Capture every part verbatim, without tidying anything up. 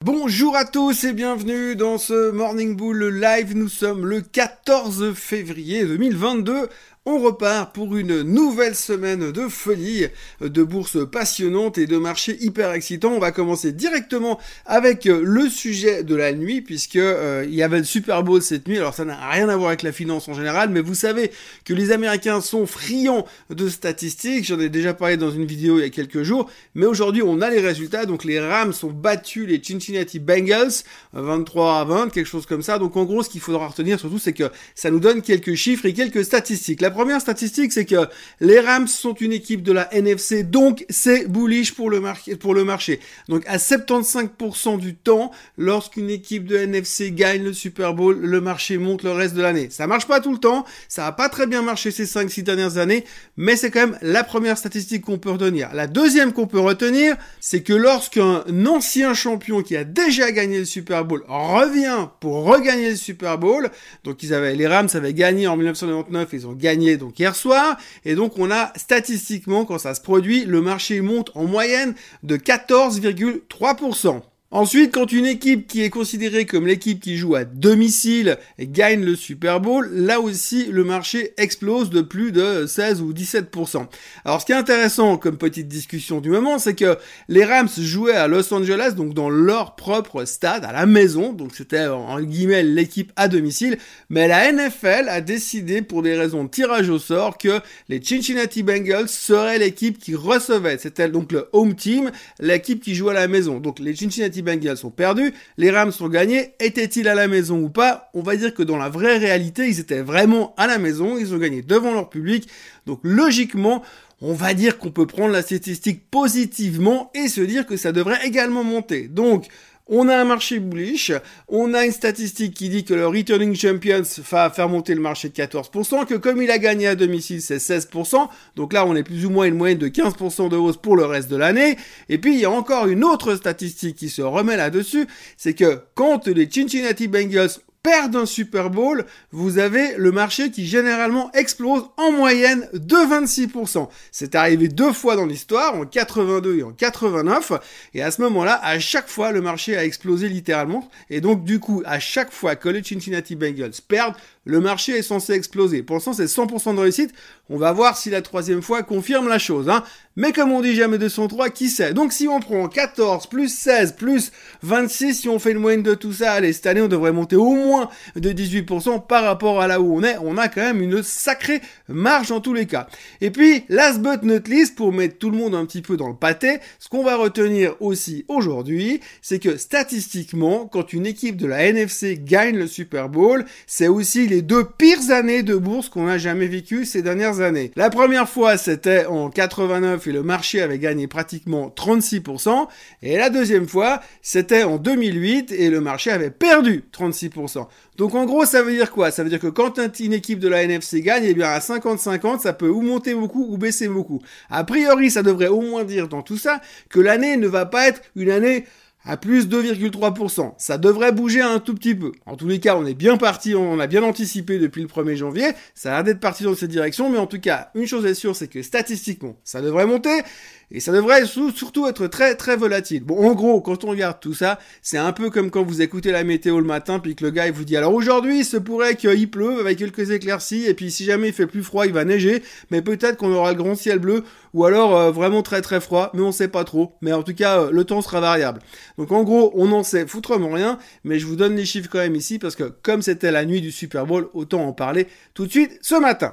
Bonjour à tous et bienvenue dans ce Morning Bull Live. Nous sommes le quatorze février deux mille vingt-deux. On repart pour une nouvelle semaine de folie, de bourse passionnante et de marché hyper excitant. On va commencer directement avec le sujet de la nuit, puisque euh, il y avait le Super Bowl cette nuit. Alors ça n'a rien à voir avec la finance en général, mais vous savez que les Américains sont friands de statistiques. J'en ai déjà parlé dans une vidéo il y a quelques jours, mais aujourd'hui on a les résultats. Donc les Rams ont battu les Cincinnati Bengals vingt-trois à vingt, quelque chose comme ça. Donc en gros, ce qu'il faudra retenir surtout, c'est que ça nous donne quelques chiffres et quelques statistiques. La première statistique, c'est que les Rams sont une équipe de la N F C, donc c'est bullish pour le, mar- pour le marché. Donc à soixante-quinze pour cent du temps, lorsqu'une équipe de N F C gagne le Super Bowl, le marché monte le reste de l'année. Ça marche pas tout le temps, ça a pas très bien marché ces cinq six dernières années, mais c'est quand même la première statistique qu'on peut retenir. La deuxième qu'on peut retenir, c'est que lorsqu'un ancien champion qui a déjà gagné le Super Bowl revient pour regagner le Super Bowl, donc ils avaient, les Rams avaient gagné en dix-neuf cent quatre-vingt-dix-neuf, ils ont gagné donc hier soir, et donc on a statistiquement, quand ça se produit, le marché monte en moyenne de quatorze virgule trois pour cent. Ensuite, quand une équipe qui est considérée comme l'équipe qui joue à domicile gagne le Super Bowl, là aussi, le marché explose de plus de seize ou dix-sept pour cent. Alors, ce qui est intéressant comme petite discussion du moment, c'est que les Rams jouaient à Los Angeles, donc dans leur propre stade, à la maison, donc c'était, en guillemets, l'équipe à domicile, mais la N F L a décidé, pour des raisons de tirage au sort, que les Cincinnati Bengals seraient l'équipe qui recevait. C'était donc le home team, l'équipe qui joue à la maison. Donc, les Cincinnati Bengals sont perdus, les Rams sont gagnés. Étaient-ils à la maison ou pas? On va dire que dans la vraie réalité, ils étaient vraiment à la maison, ils ont gagné devant leur public. Donc logiquement, on va dire qu'on peut prendre la statistique positivement et se dire que ça devrait également monter. Donc, on a un marché bullish, on a une statistique qui dit que le returning champions va faire monter le marché de quatorze pour cent, que comme il a gagné à domicile, c'est seize pour cent, donc là on est plus ou moins une moyenne de quinze pour cent de hausse pour le reste de l'année. Et puis il y a encore une autre statistique qui se remet là-dessus, c'est que quand les Cincinnati Bengals perdent un Super Bowl, vous avez le marché qui généralement explose en moyenne de vingt-six pour cent. C'est arrivé deux fois dans l'histoire, en quatre-vingt-deux et en quatre-vingt-neuf, et à ce moment-là, à chaque fois, le marché a explosé littéralement, et donc du coup, à chaque fois que les Cincinnati Bengals perdent, le marché est censé exploser. Pour l'instant, c'est cent pour cent de réussite. On va voir si la troisième fois confirme la chose, hein. Mais comme on dit jamais deux cent trois, qui sait? Donc si on prend quatorze, plus seize, plus vingt-six, si on fait une moyenne de tout ça, allez, cette année, on devrait monter au moins de dix-huit pour cent par rapport à là où on est. On a quand même une sacrée marge dans tous les cas. Et puis, last but not least, pour mettre tout le monde un petit peu dans le pâté, ce qu'on va retenir aussi aujourd'hui, c'est que statistiquement, quand une équipe de la N F C gagne le Super Bowl, c'est aussi les deux pires années de bourse qu'on a jamais vécues ces dernières années. La première fois, c'était en quatre-vingt-neuf et le marché avait gagné pratiquement trente-six pour cent. Et la deuxième fois, c'était en deux mille huit et le marché avait perdu trente-six pour cent. Donc en gros, ça veut dire quoi? Ça veut dire que quand une équipe de la N F C gagne, eh bien à cinquante cinquante, ça peut ou monter beaucoup ou baisser beaucoup. A priori, ça devrait au moins dire dans tout ça que l'année ne va pas être une année à plus deux virgule trois pour cent. Ça devrait bouger un tout petit peu. En tous les cas, on est bien parti, on a bien anticipé depuis le premier janvier. Ça a l'air d'être parti dans cette direction, mais en tout cas, une chose est sûre, c'est que statistiquement, ça devrait monter. Et ça devrait surtout être très très volatile. Bon, en gros, quand on regarde tout ça, c'est un peu comme quand vous écoutez la météo le matin, puis que le gars il vous dit alors aujourd'hui, il se pourrait qu'il pleuve avec quelques éclaircies, et puis si jamais il fait plus froid, il va neiger, mais peut-être qu'on aura le grand ciel bleu, ou alors euh, vraiment très très froid, mais on sait pas trop. Mais en tout cas, euh, le temps sera variable. Donc en gros, on en sait foutrement rien, mais je vous donne les chiffres quand même ici, parce que comme c'était la nuit du Super Bowl, autant en parler tout de suite ce matin.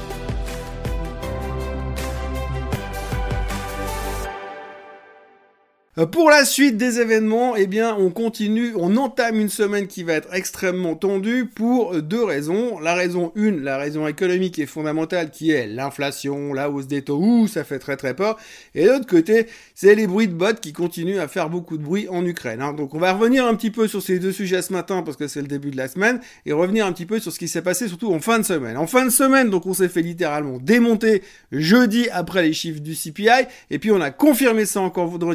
Pour la suite des événements, eh bien, on continue, on entame une semaine qui va être extrêmement tendue pour deux raisons. La raison une, la raison économique et fondamentale qui est l'inflation, la hausse des taux, ouh, ça fait très très peur. Et de l'autre côté, c'est les bruits de bottes qui continuent à faire beaucoup de bruit en Ukraine, hein. Donc on va revenir un petit peu sur ces deux sujets ce matin parce que c'est le début de la semaine et revenir un petit peu sur ce qui s'est passé surtout en fin de semaine. En fin de semaine, donc on s'est fait littéralement démonter jeudi après les chiffres du C P I et puis on a confirmé ça encore vendredi. On a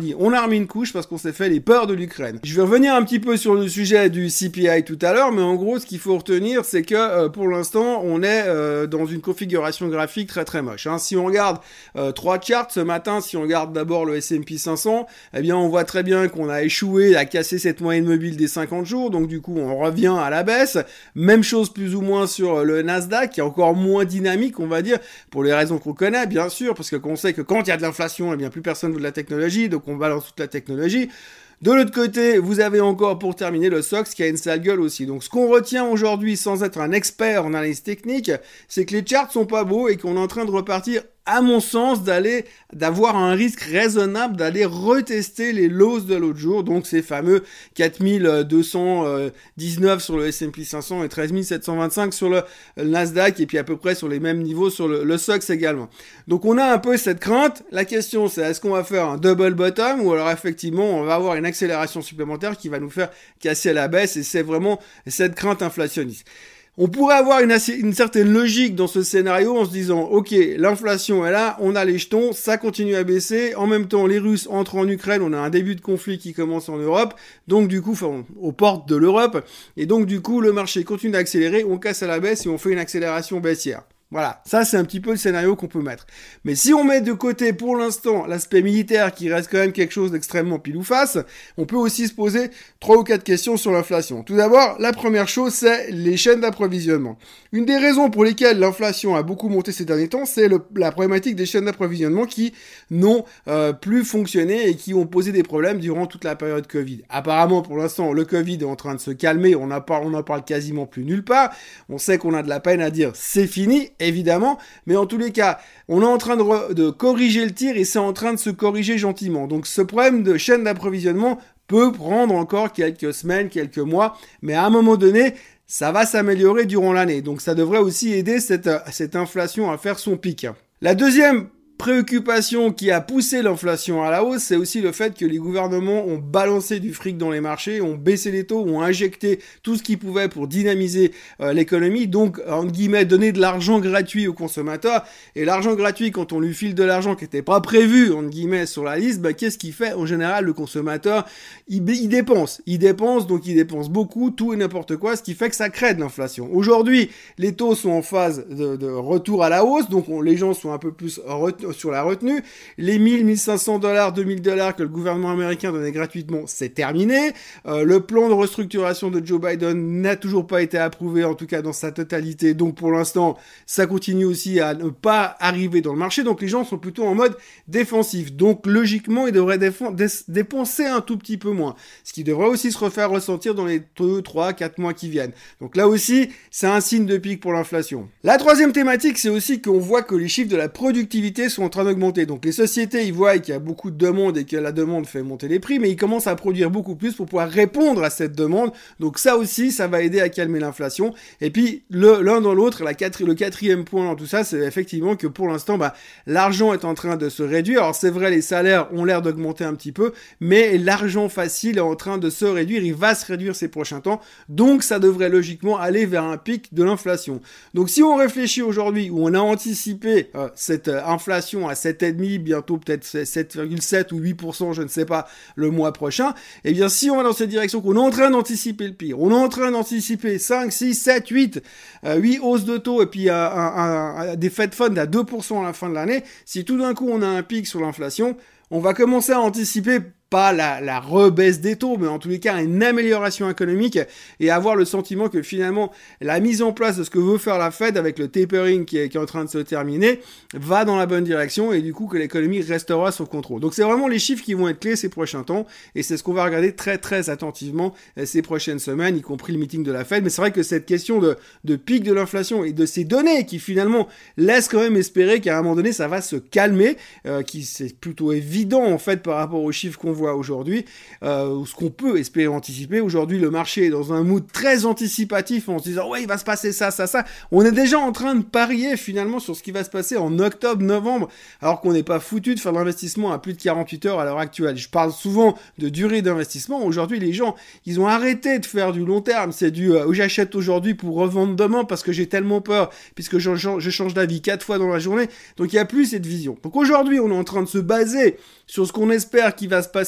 remis une couche parce qu'on s'est fait les peurs de l'Ukraine. Je vais revenir un petit peu sur le sujet du C P I tout à l'heure, mais en gros, ce qu'il faut retenir, c'est que euh, pour l'instant, on est euh, dans une configuration graphique très très moche. Hein. Si on regarde euh, trois charts ce matin, si on regarde d'abord le S and P cinq cents, eh bien, on voit très bien qu'on a échoué à casser cette moyenne mobile des cinquante jours, donc du coup, on revient à la baisse. Même chose plus ou moins sur le Nasdaq, qui est encore moins dynamique, on va dire, pour les raisons qu'on connaît, bien sûr, parce que qu'on sait que quand il y a de l'inflation, eh bien, plus personne veut de la technologie, donc on balance toute la technologie. De l'autre côté, vous avez encore, pour terminer, le S O X qui a une sale gueule aussi. Donc, ce qu'on retient aujourd'hui, sans être un expert en analyse technique, c'est que les charts sont pas beaux et qu'on est en train de repartir, à mon sens, d'aller, d'avoir un risque raisonnable d'aller retester les lows de l'autre jour. Donc, ces fameux quatre mille deux cent dix-neuf sur le S and P cinq cents et treize mille sept cent vingt-cinq sur le Nasdaq et puis à peu près sur les mêmes niveaux sur le, le S O X également. Donc, on a un peu cette crainte. La question, c'est est-ce qu'on va faire un double bottom ou alors effectivement, on va avoir une accélération supplémentaire qui va nous faire casser la baisse et c'est vraiment cette crainte inflationniste. On pourrait avoir une, assez, une certaine logique dans ce scénario en se disant ok, l'inflation est là, on a les jetons, ça continue à baisser, en même temps les Russes entrent en Ukraine, on a un début de conflit qui commence en Europe, donc du coup, enfin, aux portes de l'Europe, et donc du coup le marché continue d'accélérer, on casse à la baisse et on fait une accélération baissière. Voilà, ça c'est un petit peu le scénario qu'on peut mettre. Mais si on met de côté pour l'instant l'aspect militaire qui reste quand même quelque chose d'extrêmement pile ou face, on peut aussi se poser trois ou quatre questions sur l'inflation. Tout d'abord, la première chose c'est les chaînes d'approvisionnement. Une des raisons pour lesquelles l'inflation a beaucoup monté ces derniers temps, c'est le, la problématique des chaînes d'approvisionnement qui n'ont euh, plus fonctionné et qui ont posé des problèmes durant toute la période Covid. Apparemment, pour l'instant, le Covid est en train de se calmer, on n'en parle, on en parle quasiment plus nulle part. On sait qu'on a de la peine à dire c'est fini, évidemment, mais en tous les cas, on est en train de, re- de corriger le tir et c'est en train de se corriger gentiment. Donc ce problème de chaîne d'approvisionnement peut prendre encore quelques semaines, quelques mois, mais à un moment donné, ça va s'améliorer durant l'année. Donc ça devrait aussi aider cette, cette inflation à faire son pic. La deuxième préoccupation qui a poussé l'inflation à la hausse, c'est aussi le fait que les gouvernements ont balancé du fric dans les marchés, ont baissé les taux, ont injecté tout ce qu'ils pouvaient pour dynamiser euh, l'économie, donc entre guillemets donner de l'argent gratuit aux consommateurs. Et l'argent gratuit, quand on lui file de l'argent qui n'était pas prévu entre guillemets sur la liste, bah, qu'est-ce qu'il fait? En général, le consommateur, il, il dépense, il dépense, donc il dépense beaucoup, tout et n'importe quoi, ce qui fait que ça crée de l'inflation. Aujourd'hui, les taux sont en phase de, de retour à la hausse, donc on, les gens sont un peu plus retenus sur la retenue. Les mille, mille cinq cents dollars, deux mille dollars que le gouvernement américain donnait gratuitement, c'est terminé. Euh, le plan de restructuration de Joe Biden n'a toujours pas été approuvé, en tout cas dans sa totalité. Donc pour l'instant, ça continue aussi à ne pas arriver dans le marché. Donc les gens sont plutôt en mode défensif. Donc logiquement, ils devraient défend- dé- dépenser un tout petit peu moins. Ce qui devrait aussi se refaire ressentir dans les deux, trois, quatre mois qui viennent. Donc là aussi, c'est un signe de pic pour l'inflation. La troisième thématique, c'est aussi qu'on voit que les chiffres de la productivité sont en train d'augmenter. Donc les sociétés, ils voient qu'il y a beaucoup de demandes et que la demande fait monter les prix, mais ils commencent à produire beaucoup plus pour pouvoir répondre à cette demande. Donc ça aussi, ça va aider à calmer l'inflation. Et puis le, l'un dans l'autre, la quatri- le quatrième point dans tout ça, c'est effectivement que pour l'instant, bah, l'argent est en train de se réduire. Alors c'est vrai, les salaires ont l'air d'augmenter un petit peu, mais l'argent facile est en train de se réduire. Il va se réduire ces prochains temps. Donc ça devrait logiquement aller vers un pic de l'inflation. Donc si on réfléchit aujourd'hui, où on a anticipé euh, cette euh, inflation à sept virgule cinq, bientôt peut-être sept virgule sept ou huit pour cent, je ne sais pas, le mois prochain, eh bien si on va dans cette direction, qu'on est en train d'anticiper le pire, on est en train d'anticiper cinq, six, sept, huit, euh, huit hausses de taux et puis euh, un, un, un, des Fed Funds à deux pour cent à la fin de l'année, si tout d'un coup on a un pic sur l'inflation, on va commencer à anticiper pas la, la rebaisse des taux, mais en tous les cas une amélioration économique et avoir le sentiment que finalement la mise en place de ce que veut faire la Fed avec le tapering qui est, qui est en train de se terminer va dans la bonne direction et du coup que l'économie restera sous contrôle. Donc c'est vraiment les chiffres qui vont être clés ces prochains temps et c'est ce qu'on va regarder très très attentivement ces prochaines semaines, y compris le meeting de la Fed. Mais c'est vrai que cette question de, de pic de l'inflation et de ces données qui finalement laissent quand même espérer qu'à un moment donné ça va se calmer, euh, qui c'est plutôt évident en fait par rapport aux chiffres qu'on voit aujourd'hui, euh, ce qu'on peut espérer anticiper. Aujourd'hui, le marché est dans un mood très anticipatif en se disant ouais, il va se passer ça, ça, ça. On est déjà en train de parier finalement sur ce qui va se passer en octobre, novembre, alors qu'on n'est pas foutu de faire de l'investissement à plus de quarante-huit heures à l'heure actuelle. Je parle souvent de durée d'investissement. Aujourd'hui, les gens, ils ont arrêté de faire du long terme. C'est du euh, j'achète aujourd'hui pour revendre demain parce que j'ai tellement peur, puisque je, je change d'avis quatre fois dans la journée. Donc il n'y a plus cette vision. Donc aujourd'hui, on est en train de se baser sur ce qu'on espère qui va se passer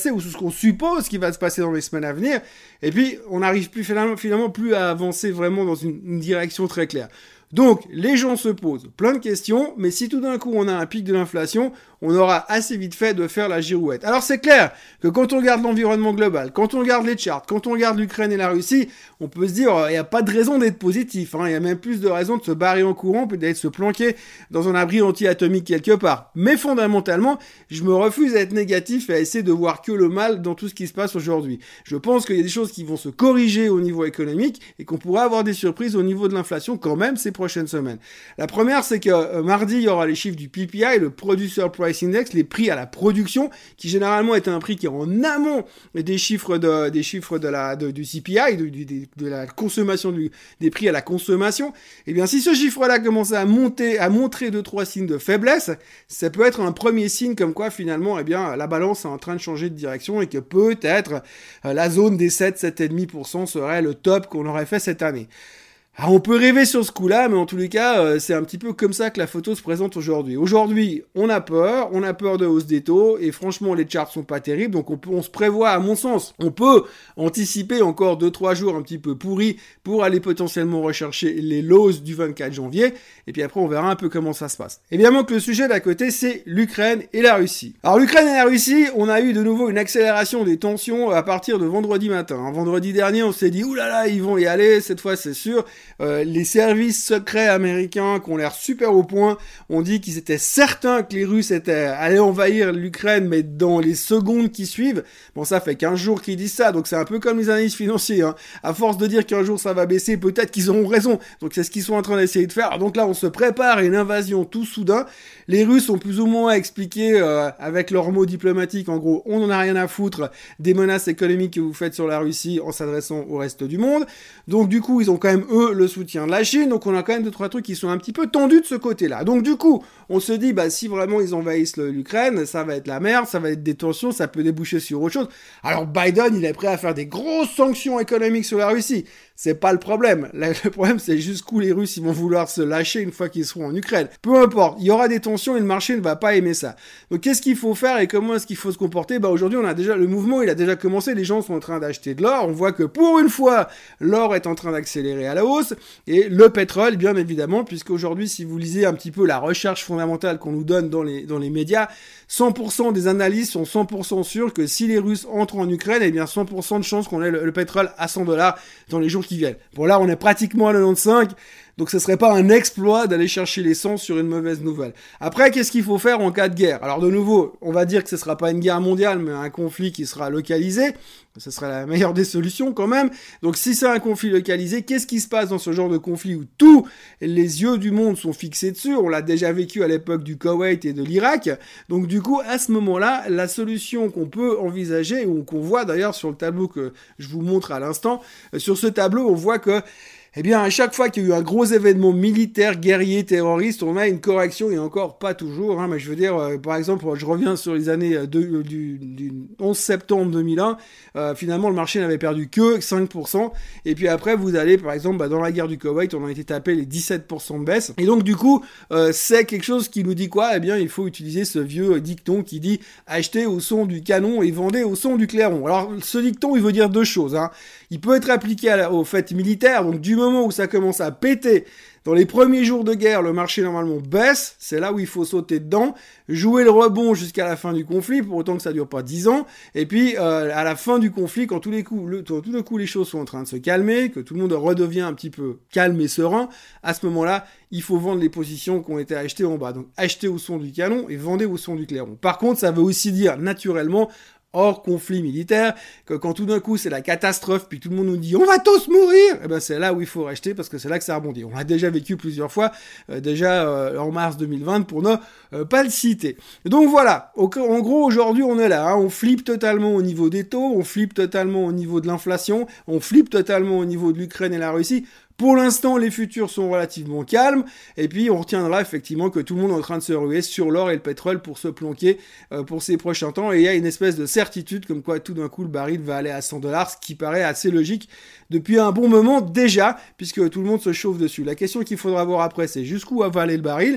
passer, ou ce qu'on suppose qui va se passer dans les semaines à venir, et puis on n'arrive plus finalement, finalement plus à avancer vraiment dans une, une direction très claire. Donc, les gens se posent plein de questions, mais si tout d'un coup on a un pic de l'inflation, on aura assez vite fait de faire la girouette. Alors c'est clair que quand on regarde l'environnement global, quand on regarde les charts, quand on regarde l'Ukraine et la Russie, on peut se dire, il n'y a pas de raison d'être positif, hein. Il y a même plus de raison de se barrer en courant, peut d'être se planquer dans un abri anti-atomique quelque part. Mais fondamentalement, je me refuse à être négatif et à essayer de voir que le mal dans tout ce qui se passe aujourd'hui. Je pense qu'il y a des choses qui vont se corriger au niveau économique et qu'on pourrait avoir des surprises au niveau de l'inflation quand même ces prochaines semaines. La première, c'est que euh, mardi, il y aura les chiffres du P P I, le Producer Price Index, les prix à la production, qui généralement est un prix qui est en amont des chiffres de, des chiffres de la, de, du C P I, de, de, de, de la consommation du, des prix à la consommation. Et bien, si ce chiffre-là commence à monter, à montrer deux, trois signes de faiblesse, ça peut être un premier signe comme quoi, finalement, eh bien, la balance est en train de changer de direction et que peut-être euh, la zone des sept, sept virgule cinq pour cent serait le top qu'on aurait fait cette année. Alors on peut rêver sur ce coup-là, mais en tous les cas, euh, c'est un petit peu comme ça que la photo se présente aujourd'hui. Aujourd'hui, on a peur, on a peur de hausse des taux, et franchement, les charts sont pas terribles, donc on, peut, on se prévoit, à mon sens, on peut anticiper encore deux trois jours un petit peu pourris pour aller potentiellement rechercher les lows du vingt-quatre janvier, et puis après on verra un peu comment ça se passe. Évidemment que le sujet d'à côté, c'est l'Ukraine et la Russie. Alors l'Ukraine et la Russie, on a eu de nouveau une accélération des tensions à partir de vendredi matin. Vendredi dernier, on s'est dit, oulala, ils vont y aller, cette fois c'est sûr. Euh, les services secrets américains qui ont l'air super au point ont dit qu'ils étaient certains que les Russes étaient allés envahir l'Ukraine, mais dans les secondes qui suivent. Bon, ça fait quinze jours qu'ils disent ça, donc c'est un peu comme les analystes financiers, hein. À force de dire qu'un jour ça va baisser, peut-être qu'ils auront raison. Donc c'est ce qu'ils sont en train d'essayer de faire. Donc là, on se prépare à une invasion tout soudain. Les Russes ont plus ou moins expliqué euh, avec leurs mots diplomatiques, en gros, on n'en a rien à foutre des menaces économiques que vous faites sur la Russie en s'adressant au reste du monde. Donc du coup, ils ont quand même, eux, le soutien de la Chine, donc on a quand même deux trois trucs qui sont un petit peu tendus de ce côté-là. Donc du coup, on se dit, bah si vraiment ils envahissent l'Ukraine, ça va être la merde, ça va être des tensions, ça peut déboucher sur autre chose. Alors Biden, il est prêt à faire des grosses sanctions économiques sur la Russie. C'est pas le problème. Le problème, c'est jusqu'où les Russes ils vont vouloir se lâcher une fois qu'ils seront en Ukraine. Peu importe, il y aura des tensions et le marché ne va pas aimer ça. Donc qu'est-ce qu'il faut faire et comment est-ce qu'il faut se comporter? Bah aujourd'hui, on a déjà le mouvement, il a déjà commencé, les gens sont en train d'acheter de l'or. On voit que pour une fois, l'or est en train d'accélérer à la hausse et le pétrole, bien évidemment, puisqu'aujourd'hui, si vous lisez un petit peu la recherche fondamentale qu'on nous donne dans les dans les médias, cent pour cent des analystes sont cent pour cent sûrs que si les Russes entrent en Ukraine, eh bien cent pour cent de chances qu'on ait le, le pétrole à cent dollars dans les jours qui viennent. Bon là, on est pratiquement à quatre-vingt-quinze, donc ce serait pas un exploit d'aller chercher les cent sur une mauvaise nouvelle. Après, qu'est-ce qu'il faut faire en cas de guerre? Alors de nouveau, on va dire que ce sera pas une guerre mondiale, mais un conflit qui sera localisé. Ce serait la meilleure des solutions quand même. Donc si c'est un conflit localisé, qu'est-ce qui se passe dans ce genre de conflit où tous les yeux du monde sont fixés dessus? On l'a déjà vécu à l'époque du Koweït et de l'Irak. Donc du coup, à ce moment-là, la solution qu'on peut envisager, ou qu'on voit d'ailleurs sur le tableau que je vous montre à l'instant, sur ce tableau, on voit que eh bien, à chaque fois qu'il y a eu un gros événement militaire, guerrier, terroriste, on a une correction, et encore pas toujours, hein, mais je veux dire, euh, par exemple, je reviens sur les années de, euh, du, du onze septembre deux mille un, euh, finalement, le marché n'avait perdu que cinq pour cent, et puis après, vous allez, par exemple, bah, dans la guerre du Koweït, on a été tapé les dix-sept pour cent de baisse, et donc, du coup, euh, c'est quelque chose qui nous dit quoi? Eh bien, il faut utiliser ce vieux dicton qui dit « achetez au son du canon et vendez au son du clairon ». Alors, ce dicton, il veut dire deux choses, hein. Il peut être appliqué à la, aux fêtes militaires, donc du moment où ça commence à péter, dans les premiers jours de guerre, le marché normalement baisse, c'est là où il faut sauter dedans, jouer le rebond jusqu'à la fin du conflit, pour autant que ça dure pas dix ans, et puis euh, à la fin du conflit, quand tous les coups, le, tout, tout le coup les choses sont en train de se calmer, que tout le monde redevient un petit peu calme et serein, à ce moment-là, il faut vendre les positions qui ont été achetées en bas. Donc acheter au son du canon et vendez au son du clairon. Par contre, ça veut aussi dire naturellement, hors conflit militaire, que quand tout d'un coup c'est la catastrophe, puis tout le monde nous dit on va tous mourir, et ben c'est là où il faut racheter parce que c'est là que ça rebondit. On l'a déjà vécu plusieurs fois, euh, déjà euh, en mars deux mille vingt pour ne euh, pas le citer. Donc voilà, au, en gros aujourd'hui on est là, hein, on flippe totalement au niveau des taux, on flippe totalement au niveau de l'inflation, on flippe totalement au niveau de l'Ukraine et la Russie. Pour l'instant, les futurs sont relativement calmes, et puis on retiendra effectivement que tout le monde est en train de se ruer sur l'or et le pétrole pour se planquer euh, pour ces prochains temps, et il y a une espèce de certitude comme quoi tout d'un coup le baril va aller à cent dollars, ce qui paraît assez logique depuis un bon moment déjà, puisque tout le monde se chauffe dessus. La question qu'il faudra voir après, c'est jusqu'où va aller le baril.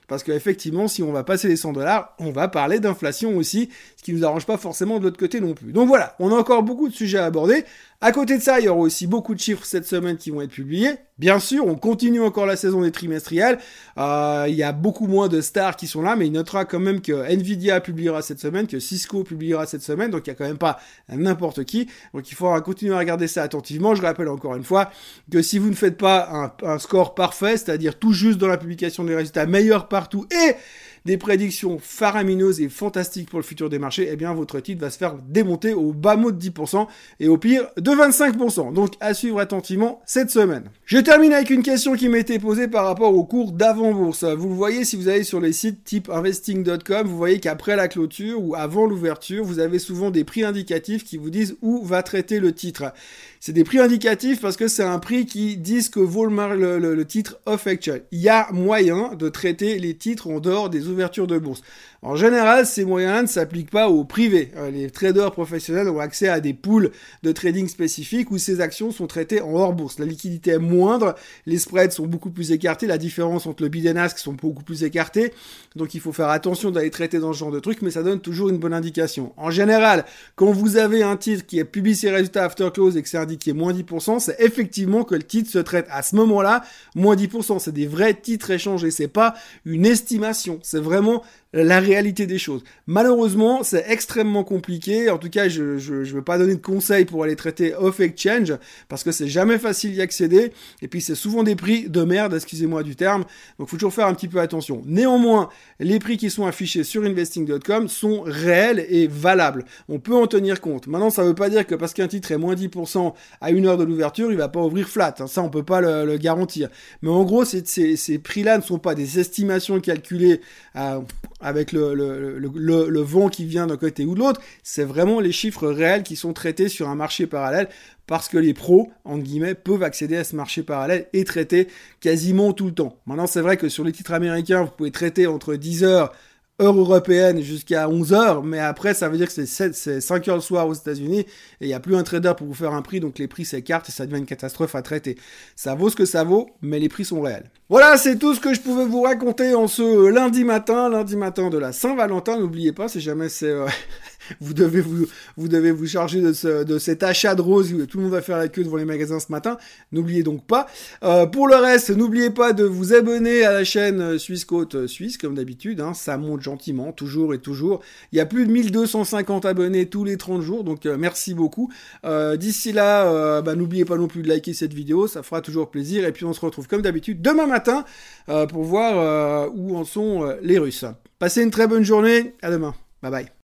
parce qu'effectivement, si on va passer les cent dollars, on va parler d'inflation aussi, ce qui nous arrange pas forcément de l'autre côté non plus. Donc voilà, on a encore beaucoup de sujets à aborder. À côté de ça, il y aura aussi beaucoup de chiffres cette semaine qui vont être publiés. Bien sûr, on continue encore la saison des trimestriels. Euh, il y a beaucoup moins de stars qui sont là, mais il notera quand même que Nvidia publiera cette semaine, que Cisco publiera cette semaine, donc il y a quand même pas n'importe qui. Donc il faudra continuer à regarder ça attentivement. Je rappelle encore une fois que si vous ne faites pas un, un score parfait, c'est-à-dire tout juste dans la publication des résultats, meilleurs partout et des prédictions faramineuses et fantastiques pour le futur des marchés, eh bien votre titre va se faire démonter au bas mot de dix pour cent et au pire de vingt-cinq pour cent. Donc à suivre attentivement cette semaine. Je termine avec une question qui m'a été posée par rapport au cours d'avant-bourse. Vous le voyez si vous allez sur les sites type investing point com, vous voyez qu'après la clôture ou avant l'ouverture, vous avez souvent des prix indicatifs qui vous disent où va traiter le titre. C'est des prix indicatifs parce que c'est un prix qui dit ce que vaut le, le, le, le titre off-exchange. Il y a moyen de traiter les titres en dehors des ouvertures de bourse. En général, ces moyens ne s'appliquent pas aux privés. Les traders professionnels ont accès à des pools de trading spécifiques où ces actions sont traitées en hors bourse. La liquidité est moindre, les spreads sont beaucoup plus écartés, la différence entre le bid and ask sont beaucoup plus écartés. Donc il faut faire attention d'aller traiter dans ce genre de trucs, mais ça donne toujours une bonne indication. En général, quand vous avez un titre qui publie ses résultats after close et que c'est indiqué moins dix pour cent, c'est effectivement que le titre se traite à ce moment-là moins dix pour cent. C'est des vrais titres échangés, c'est pas une estimation, c'est vraiment la réalité des choses. Malheureusement, c'est extrêmement compliqué. En tout cas, je je, je veux pas donner de conseils pour aller traiter off-exchange parce que c'est jamais facile d'y accéder. Et puis, c'est souvent des prix de merde, excusez-moi du terme. Donc, faut toujours faire un petit peu attention. Néanmoins, les prix qui sont affichés sur investing point com sont réels et valables. On peut en tenir compte. Maintenant, ça veut pas dire que parce qu'un titre est moins dix pour cent à une heure de l'ouverture, il va pas ouvrir flat. Ça, on peut pas le, le garantir. Mais en gros, c'est, ces, ces prix-là ne sont pas des estimations calculées à avec le, le, le, le, le vent qui vient d'un côté ou de l'autre, c'est vraiment les chiffres réels qui sont traités sur un marché parallèle parce que les pros, entre guillemets, peuvent accéder à ce marché parallèle et traiter quasiment tout le temps. Maintenant, c'est vrai que sur les titres américains, vous pouvez traiter entre dix heures heure européenne jusqu'à onze heures, mais après ça veut dire que c'est, sept, c'est cinq heures le soir aux États-Unis et il n'y a plus un trader pour vous faire un prix, donc les prix s'écartent et ça devient une catastrophe à traiter. Ça vaut ce que ça vaut, mais les prix sont réels. Voilà, c'est tout ce que je pouvais vous raconter en ce lundi matin, lundi matin de la Saint-Valentin. N'oubliez pas, si jamais c'est... Euh... Vous devez vous, vous devez vous charger de, ce, de cet achat de roses où tout le monde va faire la queue devant les magasins ce matin. N'oubliez donc pas. Euh, pour le reste, n'oubliez pas de vous abonner à la chaîne Suisse Côte Suisse, comme d'habitude. Hein, ça monte gentiment, toujours et toujours. Il y a plus de mille deux cent cinquante abonnés tous les trente jours, donc euh, merci beaucoup. Euh, d'ici là, euh, bah, n'oubliez pas non plus de liker cette vidéo, ça fera toujours plaisir. Et puis on se retrouve comme d'habitude demain matin euh, pour voir euh, où en sont euh, les Russes. Passez une très bonne journée. À demain. Bye bye.